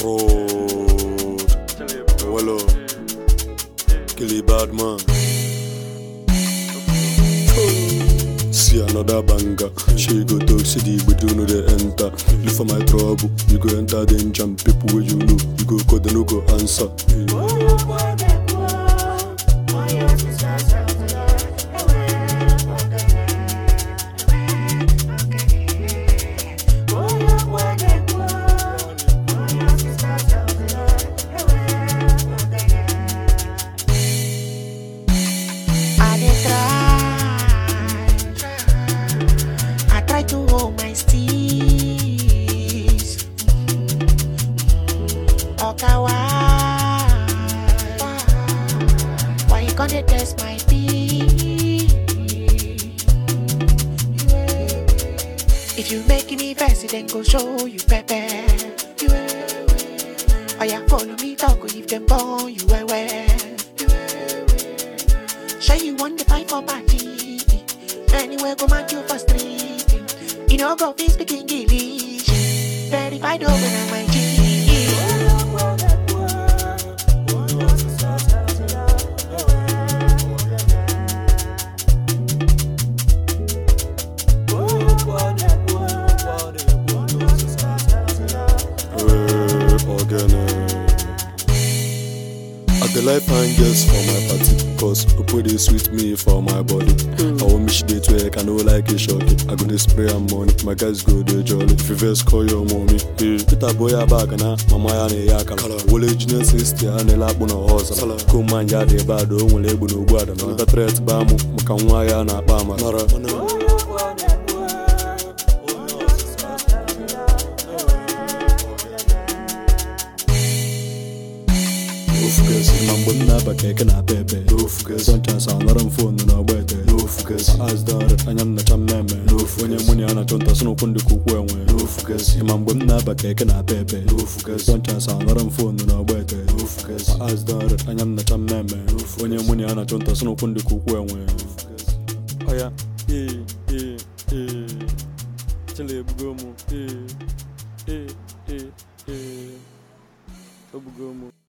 Road. Well, kill a bad man. See another banger. She go talk city, but you know they enter. Look for my trouble, you go enter danger. People where you know, you go call, they no go answer. I try to hold my steez. Okay, why you gonna test my beat? If you make me fancy, then go show you pepe. Oh yeah, follow me, talk if them born you well. Sure you want the fight for party. Anywhere go man you for street. You know go be speaking English. Verified over on my G. I the life and girls for my party, cause Opo dey sweet me for my body. I want me she dey twerk, I know like a shocky. I go dey spray and money, my guys go dey jolly. If you first call your mommy, Peter boy a bag na, mama ya ne ya kala. Wole junior sister ya ne lakbu na hosa. Come man ya dey bad, o nwele egbu na ugbu ada. Na nta threat ba mu, maka nwa ya na akpa amara. Mambo na bakeke na pepe. Sometimes I'm not on phone no better. As done, I'm not a meme. When you're money on a tonta, so no kundi kukwe. Mambo na bakeke na pepe. Sometimes I'm not on phone no better. As done, I'm not a meme. When you're money on a tonta, so no kundi kukwe. Oh yeah, Chile bugomu, bugomu.